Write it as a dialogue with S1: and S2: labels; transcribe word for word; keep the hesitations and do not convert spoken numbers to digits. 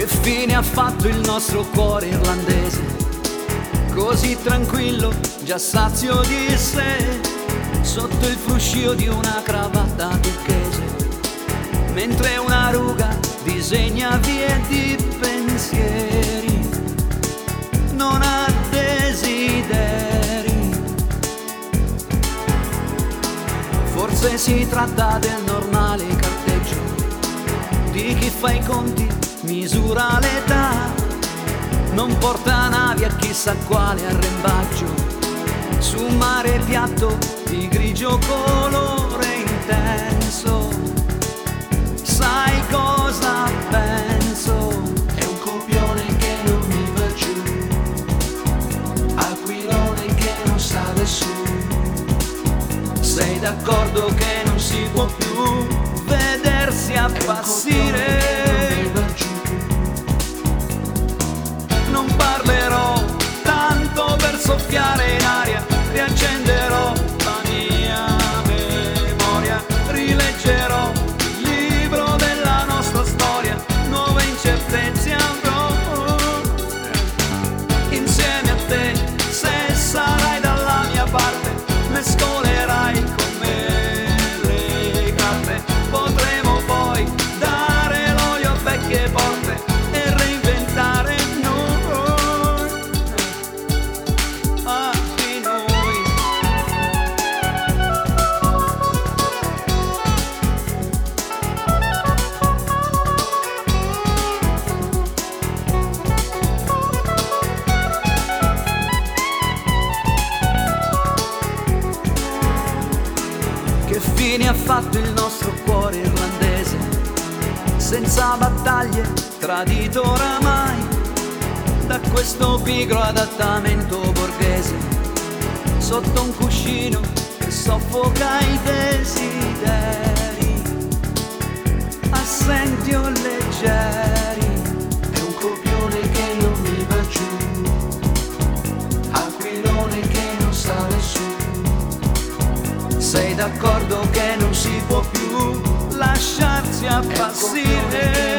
S1: Che fine ha fatto il nostro cuore irlandese, così tranquillo, già sazio di sé, sotto il fruscio di una cravatta turchese, mentre una ruga disegna vie di pensieri, non ha desideri. Forse si tratta del normale carteggio di chi fa i conti, misura l'età, non porta navi a chissà quale arrembaggio, su un mare piatto di grigio colore intenso. Sai cosa penso?
S2: È un copione che non mi va giù, aquilone che non sale su.
S1: Sei d'accordo che non si può più vedersi appassire? Non parlerò tanto per soffiare in aria, riaccenderò la mia memoria, rileggerò il libro della nostra storia, nuove incertezze avrò insieme a te. Se sarai dalla mia parte, mescolerai con me le carte, potremo poi dare l'olio a vecchie porte e reinventare fine ha fatto il nostro cuore irlandese, senza battaglie, tradito oramai da questo pigro adattamento borghese, sotto un cuscino che soffoca i desideri, assenti o leggeri.
S2: È un copione che non mi va giù, aquilone che non sale su.
S1: Sei d'accordo che non si può più lasciarsi appassire?